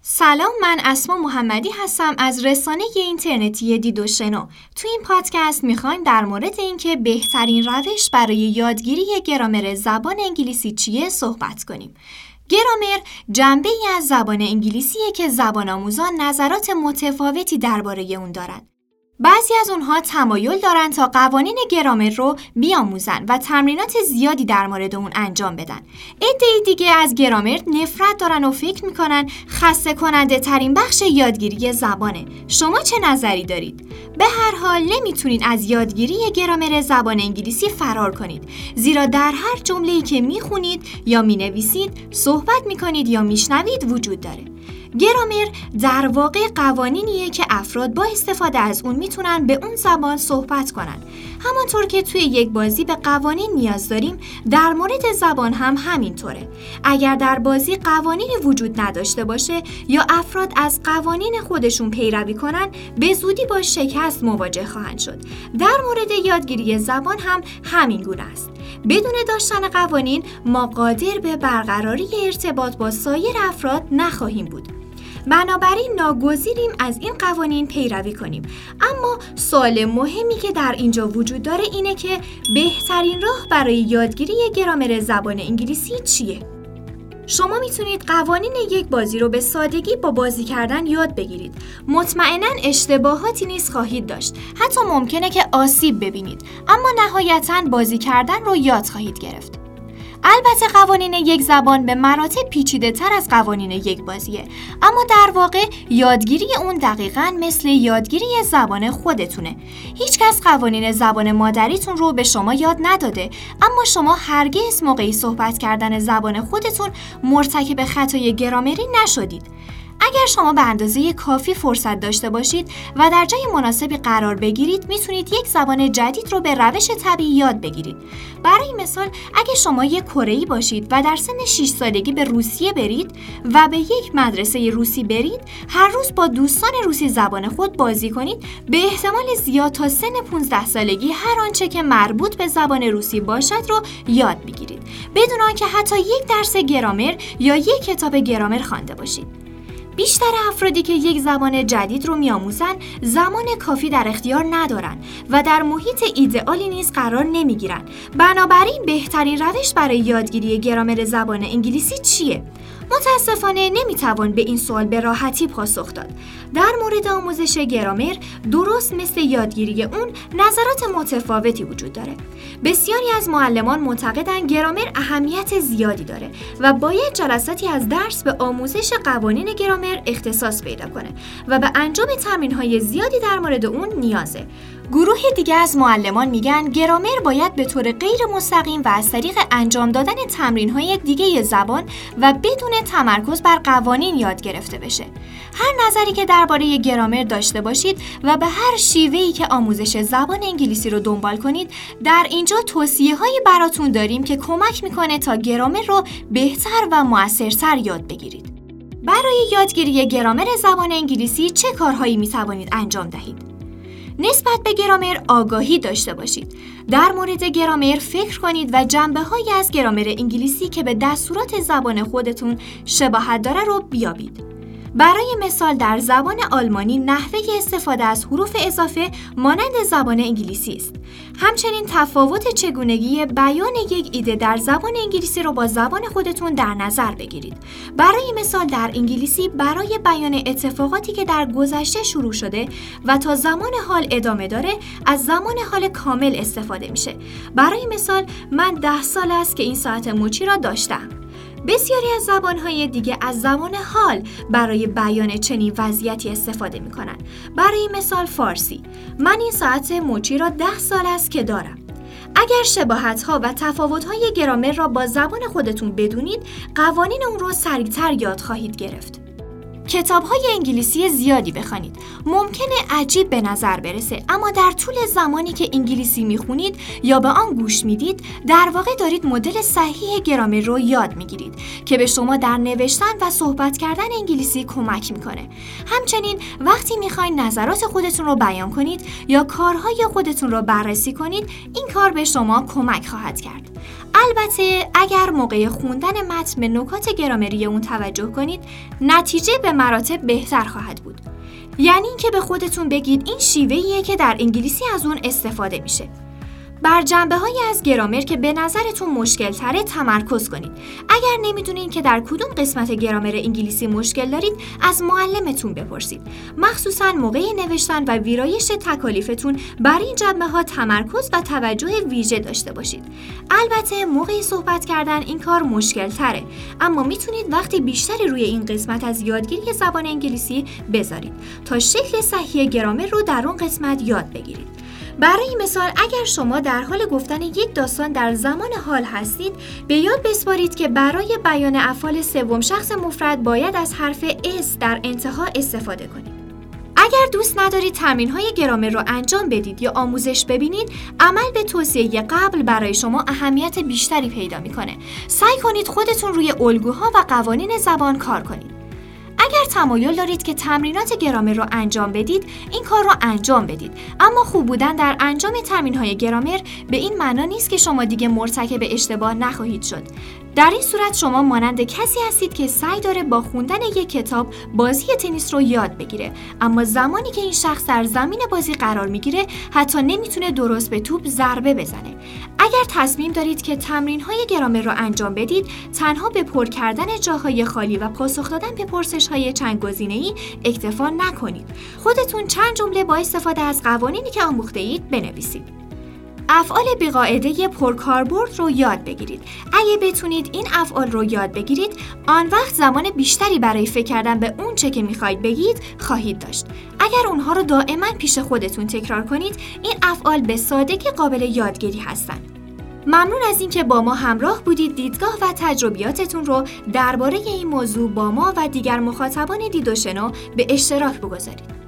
سلام، من اسما محمدی هستم از رسانه اینترنتی دید و شنو. تو این پادکست میخوایم در مورد اینکه بهترین روش برای یادگیری گرامر زبان انگلیسی چیه صحبت کنیم. گرامر جنبه‌ای از زبان انگلیسیه که زبان آموزان نظرات متفاوتی درباره اون دارن. بعضی از اونها تمایل دارن تا قوانین گرامر رو بیاموزن و تمرینات زیادی در مورد اون انجام بدن. عده‌ای دیگه از گرامر نفرت دارن و فکر میکنن خسته کننده ترین بخش یادگیری زبانه. شما چه نظری دارید؟ به هر حال نمیتونید از یادگیری گرامر زبان انگلیسی فرار کنید، زیرا در هر جمله‌ای که میخونید یا مینویسید، صحبت میکنید یا میشنوید وجود داره. گرامر در واقع قوانینیه که افراد با استفاده از اون میتونن به اون زبان صحبت کنن. همانطور که توی یک بازی به قوانین نیاز داریم، در مورد زبان هم همینطوره. اگر در بازی قوانینی وجود نداشته باشه یا افراد از قوانین خودشون پیروی کنن، به زودی با شکست مواجه خواهند شد. در مورد یادگیری زبان هم همین گونه است. بدون داشتن قوانین، ما قادر به برقراری ارتباط با سایر افراد نخواهیم بود. بنابراین ناگزیریم از این قوانین پیروی کنیم. اما سوال مهمی که در اینجا وجود داره اینه که بهترین راه برای یادگیری گرامر زبان انگلیسی چیه؟ شما میتونید قوانین یک بازی رو به سادگی با بازی کردن یاد بگیرید. مطمئناً اشتباهاتی نیز خواهید داشت. حتی ممکنه که آسیب ببینید، اما نهایتاً بازی کردن رو یاد خواهید گرفت. البته قوانین یک زبان به مراتب پیچیده تر از قوانین یک بازیه، اما در واقع یادگیری اون دقیقاً مثل یادگیری زبان خودتونه. هیچ کس قوانین زبان مادریتون رو به شما یاد نداده، اما شما هرگز موقعی صحبت کردن زبان خودتون مرتکب خطای گرامری نشدید. اگر شما به اندازه کافی فرصت داشته باشید و در جای مناسبی قرار بگیرید، میتونید یک زبان جدید رو به روش طبیعی یاد بگیرید. برای مثال، اگه شما یک کره‌ای باشید و در سن 6 سالگی به روسیه برید و به یک مدرسه روسی برید، هر روز با دوستان روسی زبان خود بازی کنید، به احتمال زیاد تا سن 15 سالگی هر آنچه که مربوط به زبان روسی باشد رو یاد بگیرید، بدون آنکه حتی یک درس گرامر یا یک کتاب گرامر خوانده باشید. بیشتر افرادی که یک زبان جدید رو می‌آموزن، زمان کافی در اختیار ندارن و در محیط ایدئالی نیز قرار نمی‌گیرن. بنابراین بهترین روش برای یادگیری گرامر زبان انگلیسی چیه؟ متاسفانه نمیتوان به این سوال به راحتی پاسخ داد. در مورد آموزش گرامر، درست مثل یادگیری اون، نظرات متفاوتی وجود داره. بسیاری از معلمان معتقدند گرامر اهمیت زیادی داره و باید جلساتی از درس به آموزش قوانین گرامر اختصاص پیدا کنه و به انجام تمرین‌های زیادی در مورد اون نیازه. گروه دیگه از معلمان میگن گرامر باید به طور غیر مستقیم و از طریق انجام دادن تمرین‌های دیگه زبان و بدون تمرکز بر قوانین یاد گرفته بشه. هر نظری که درباره گرامر داشته باشید و به هر شیوهی که آموزش زبان انگلیسی رو دنبال کنید، در اینجا توصیه‌هایی براتون داریم که کمک میکنه تا گرامر رو بهتر و مؤثرتر یاد بگیرید. برای یادگیری گرامر زبان انگلیسی چه کارهایی میتوانید انجام دهید؟ نسبت به گرامر آگاهی داشته باشید. در مورد گرامر فکر کنید و جنبه‌هایی از گرامر انگلیسی که به دستورات زبان خودتون شباهت داره رو بیابید. برای مثال، در زبان آلمانی نحوه استفاده از حروف اضافه مانند زبان انگلیسی است. همچنین تفاوت چگونگی بیان یک ایده در زبان انگلیسی رو با زبان خودتون در نظر بگیرید. برای مثال، در انگلیسی برای بیان اتفاقاتی که در گذشته شروع شده و تا زمان حال ادامه داره، از زمان حال کامل استفاده میشه. برای مثال، من 10 سال است که این ساعت مچی را داشتم. بسیاری از زبان‌های دیگه از زمان حال برای بیان چنین وضعیتی استفاده می‌کنن. برای مثال فارسی، من این ساعت مچی را 10 سال است که دارم. اگر شباهت‌ها و تفاوت‌های گرامر را با زبان خودتون بدونید، قوانین اون رو سریع‌تر یاد خواهید گرفت. کتاب‌های انگلیسی زیادی بخوانید. ممکنه عجیب به نظر برسه، اما در طول زمانی که انگلیسی میخونید یا به آن گوش میدید، در واقع دارید مدل صحیح گرامر رو یاد میگیرید که به شما در نوشتن و صحبت کردن انگلیسی کمک میکنه. همچنین وقتی میخواین نظرات خودتون رو بیان کنید یا کارهای خودتون رو بررسی کنید، این کار به شما کمک خواهد کرد. البته اگر موقع خوندن متن به نکات گرامری اون توجه کنید، نتیجه به مراتب بهتر خواهد بود. یعنی اینکه به خودتون بگید این شیوهیه که در انگلیسی از اون استفاده میشه. بر جنبه‌هایی از گرامر که به نظرتون مشکل تره تمرکز کنید. اگر نمیدونین که در کدوم قسمت گرامر انگلیسی مشکل دارید، از معلمتون بپرسید. مخصوصاً موقع نوشتن و ویرایش تکالیفتون بر این جنبه‌ها تمرکز و توجه ویژه داشته باشید. البته موقع صحبت کردن این کار مشکل تره، اما میتونید وقتی بیشتری روی این قسمت از یادگیری زبان انگلیسی بذارید تا شکل صحیح گرامر رو در اون قسمت یاد بگیرید. برای مثال اگر شما در حال گفتن یک داستان در زمان حال هستید، به یاد بسپارید که برای بیان افعال سوم شخص مفرد باید از حرف اس در انتها استفاده کنید. اگر دوست ندارید تمرین‌های گرامر رو انجام بدید یا آموزش ببینید، عمل به توصیه قبل برای شما اهمیت بیشتری پیدا می‌کنه. سعی کنید خودتون روی الگوها و قوانین زبان کار کنید. اگر تمایل دارید که تمرینات گرامر رو انجام بدید، این کار رو انجام بدید. اما خوب بودن در انجام تمرین‌های گرامر به این معنا نیست که شما دیگه مرتکب اشتباه نخواهید شد. در این صورت شما مانند کسی هستید که سعی داره با خوندن یک کتاب بازی تنیس رو یاد بگیره، اما زمانی که این شخص در زمین بازی قرار میگیره حتی نمیتونه درست به توپ ضربه بزنه. اگر تصمیم دارید که تمرین‌های گرامر رو انجام بدید، تنها به پر کردن جاهای خالی و پاسخ دادن به پرسش‌های چند گزینه‌ای اکتفا نکنید. خودتون چند جمله با استفاده از قوانینی که آموخته‌اید بنویسید. افعال بی‌قاعده پرکاربرد رو یاد بگیرید. اگه بتونید این افعال رو یاد بگیرید، آن وقت زمان بیشتری برای فکر کردن به اون چه که میخواید بگید خواهید داشت. اگر اونها رو دائما پیش خودتون تکرار کنید، این افعال به سادگی قابل یادگیری هستن. ممنون از اینکه با ما همراه بودید. دیدگاه و تجربیاتتون رو درباره این موضوع با ما و دیگر مخاطبان دیدوشنو به اشتراک بگذارید.